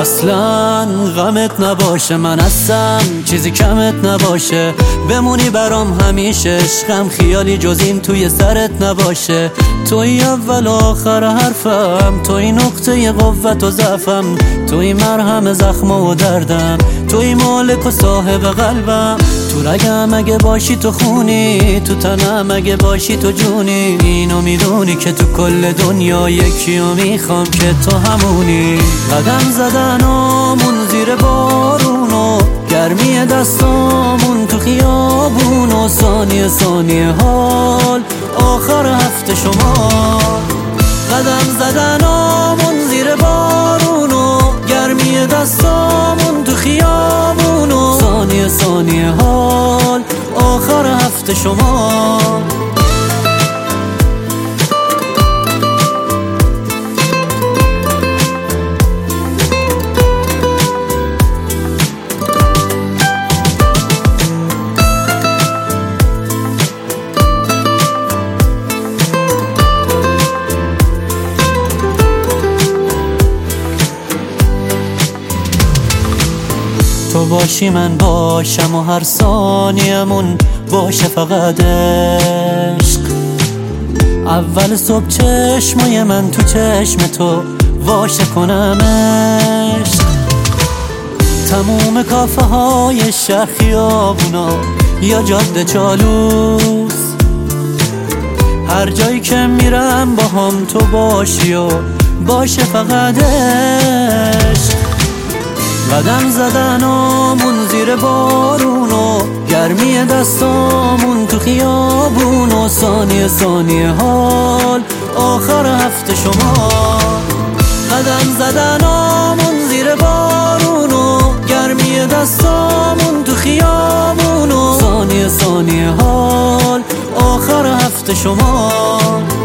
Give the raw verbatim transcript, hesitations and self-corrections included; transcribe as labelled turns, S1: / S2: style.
S1: اصلا غمت نباشه، من هستم چیزی کمت نباشه، بمونی برام همیشه، عشقم خیالی جز این توی سرت نباشه. توی اول آخر حرفم، توی نقطه قوت و ضعفم، توی مرهم زخم و دردم، توی مالک و صاحب قلبم. تو رگم اگه باشی تو خونی، تو تنم اگه باشی تو جونی، اینو میدونی که تو کل دنیا یکیو میخوام که تو همونی. قدم زدنامون زیر بارونو، گرمی دستامون تو خیابونو، ثانیه ثانیه حال آخر هفته شما. قدم زدنامون زیر بارونو، گرمی دستامون تو خیابونو، ثانیه ثانیه حال آخر هفته شما. تو باشی من باشم و هر ثانیه‌مون باشه فقط عشق. اول صبح چشمای من تو چشم تو واشه کنم عشق. تموم کافه های شهر، خیابونا یا جاده چالوس، هر جایی که میرم با هم تو باشی و باشه فقط عشق. قدم زدنامون زیر بارونو، گرمی دستامون تو خیابونو، ثانیه ثانیه حال آخر هفته شما. قدم زدنامون زیر بارونو، گرمی دستامون تو خیابونو، ثانیه ثانیه حال آخر هفته شما.